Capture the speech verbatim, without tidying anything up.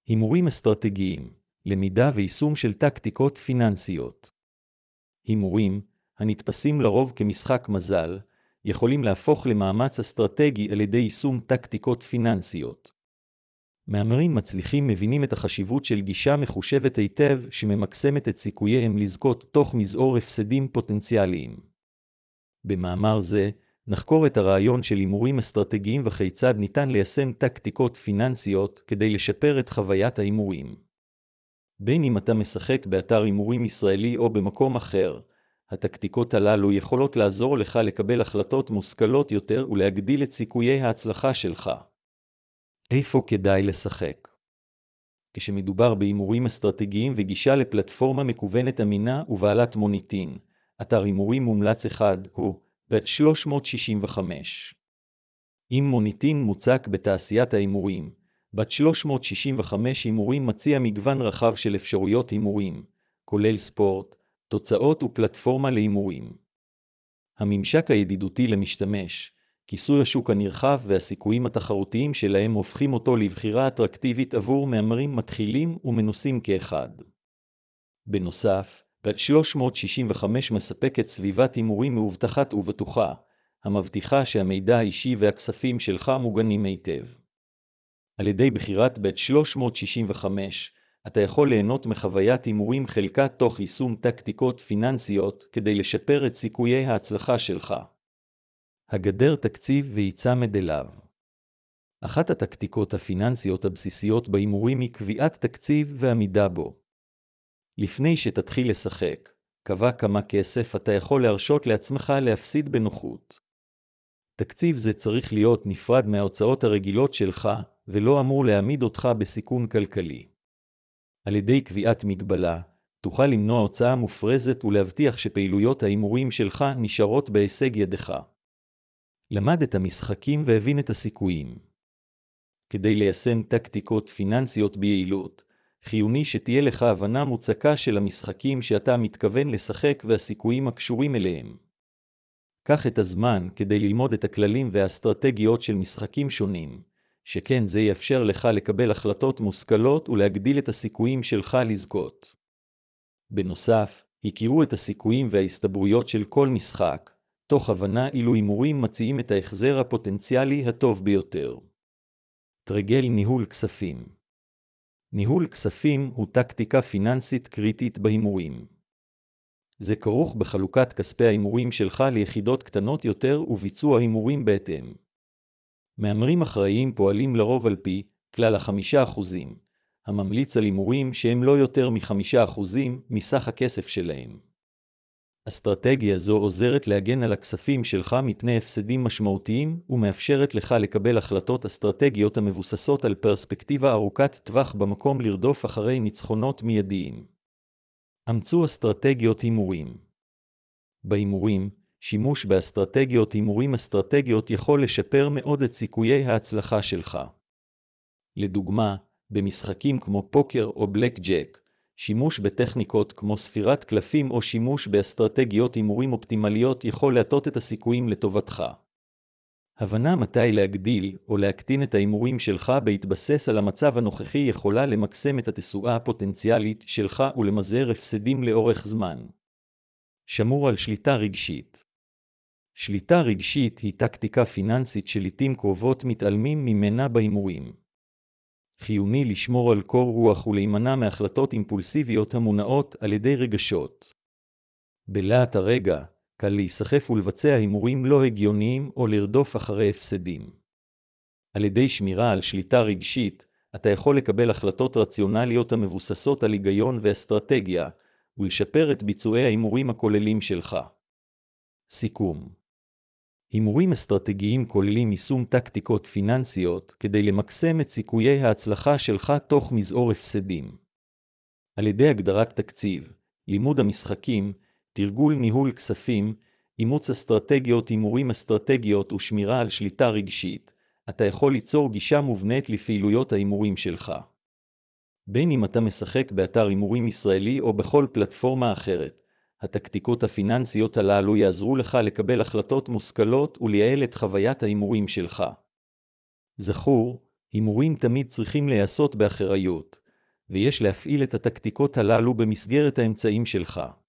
הימורים אסטרטגיים, למידה ויישום של טקטיקות פיננסיות. הימורים, הנתפסים לרוב כמשחק מזל, יכולים להפוך למאמץ אסטרטגי על ידי יישום טקטיקות פיננסיות. מהמרים מצליחים מבינים את החשיבות של גישה מחושבת היטב שממקסמת את סיכוייהם לזכות תוך מזעור הפסדים פוטנציאליים. במאמר זה, נחקור את הרעיון של הימורים אסטרטגיים וכיצד ניתן ליישם טקטיקות פיננסיות כדי לשפר את חוויית ההימורים. בין אם אתה משחק באתר הימורים ישראלי או במקום אחר, הטקטיקות הללו יכולות לעזור לך לקבל החלטות מושכלות יותר ולהגדיל את סיכויי ההצלחה שלך. איפה כדאי לשחק? כשמדובר בהימורים אסטרטגיים וגישה לפלטפורמה מקוונת אמינה ובעלת מוניטין, אתר הימורים מומלץ אחד הוא בית שלוש מאות שישים וחמש. עם מוניטין מוצק בתעשיית ההימורים, בית שלוש מאות שישים וחמש הימורים מציע מגוון רחב של אפשרויות הימורים, כולל ספורט, תוצאות ופלטפורמה להימורים. הממשק הידידותי למשתמש, כיסוי השוק הנרחב והסיכויים התחרותיים שלהם הופכים אותו לבחירה אטרקטיבית עבור מהמרים מתחילים ומנוסים כאחד. בנוסף, בית שלוש מאות שישים וחמש מספקת סביבת הימורים מאובטחת ובטוחה, המבטיחה שהמידע האישי והכספים שלך מוגנים היטב. על ידי בחירת בית שלוש מאות שישים וחמש, אתה יכול ליהנות מחוויית הימורים חלקה תוך יישום טקטיקות פיננסיות כדי לשפר את סיכויי ההצלחה שלך. הגדר תקציב ויצמד אליו. אחת הטקטיקות הפיננסיות הבסיסיות בהימורים היא קביעת תקציב ועמידה בו. לפני שתתחיל לשחק, קבע כמה כסף אתה יכול להרשות לעצמך להפסיד בנוחות. תקציב זה צריך להיות נפרד מההוצאות הרגילות שלך, ולא אמור להעמיד אותך בסיכון כלכלי. על ידי קביעת מגבלה, תוכל למנוע הוצאה מופרזת ולהבטיח שפעילויות ההימורים שלך נשארות בהישג ידך. למד את המשחקים והבין את הסיכויים. כדי ליישם טקטיקות פיננסיות ביעילות, חיוני שתהיה לך הבנה מוצקה של המשחקים שאתה מתכוון לשחק והסיכויים הקשורים אליהם. קח את הזמן כדי ללמוד את הכללים והאסטרטגיות של משחקים שונים, שכן זה יאפשר לך לקבל החלטות מושכלות ולהגדיל את הסיכויים שלך לזכות. בנוסף, הכירו את הסיכויים וההסתברויות של כל משחק, תוך הבנה אילו הימורים מציעים את ההחזר הפוטנציאלי הטוב ביותר. תרגל ניהול כספים. ניהול כספים הוא טקטיקה פיננסית קריטית בהימורים. זה כרוך בחלוקת כספי ההימורים שלך ליחידות קטנות יותר וביצוע הימורים בהתאם. מהמרים אחראיים פועלים לרוב על פי כלל החמישה אחוזים, הממליץ על הימורים שהם לא יותר מחמישה אחוזים מסך הכסף שלהם. אסטרטגיה זו עוזרת להגן על הכספים שלך מפני הפסדים משמעותיים ומאפשרת לך לקבל החלטות אסטרטגיות המבוססות על פרספקטיבה ארוכת טווח במקום לרדוף אחרי ניצחונות מיידיים. אמצו אסטרטגיות הימורים. בהימורים, שימוש באסטרטגיות הימורים אסטרטגיות יכול לשפר מאוד את סיכויי ההצלחה שלך. לדוגמה, במשחקים כמו פוקר או בלק ג'ק, שימוש בטכניקות כמו ספירת קלפים או שימוש באסטרטגיות הימורים אופטימליות יכול להטות את הסיכויים לטובתך. הבנה מתי להגדיל או להקטין את ההימורים שלך בהתבסס על המצב הנוכחי יכולה למקסם את התשואה הפוטנציאלית שלך ולמזער הפסדים לאורך זמן. שמור על שליטה רגשית. שליטה רגשית היא טקטיקה פיננסית שלעיתים קרובות מתעלמים ממנה בהימורים. חיוני לשמור על קור רוח ולהימנע מהחלטות אימפולסיביות המונעות על ידי רגשות. בלהט הרגע, קל להיסחף ולבצע הימורים לא הגיוניים או לרדוף אחרי הפסדים. על ידי שמירה על שליטה רגשית, אתה יכול לקבל החלטות רציונליות המבוססות על היגיון ואסטרטגיה, ולשפר את ביצועי ההימורים הכוללים שלך. סיכום. הימורים אסטרטגיים כוללים יישום טקטיקות פיננסיות כדי למקסם את סיכויי ההצלחה שלך תוך מזעור הפסדים. על ידי הגדרת תקציב, לימוד המשחקים, תרגול ניהול כספים, אימוץ אסטרטגיות הימורים אסטרטגיות ושמירה על שליטה רגשית, אתה יכול ליצור גישה מובנית לפעילויות ההימורים שלך. בין אם אתה משחק באתר הימורים ישראלי או בכל פלטפורמה אחרת, הטקטיקות הפיננסיות הללו יעזרו לך לקבל החלטות מושכלות ולייעל את חוויית ההימורים שלך. זכור, הימורים תמיד צריכים להיעשות באחריות, ויש להפעיל את הטקטיקות הללו במסגרת האמצעים שלך.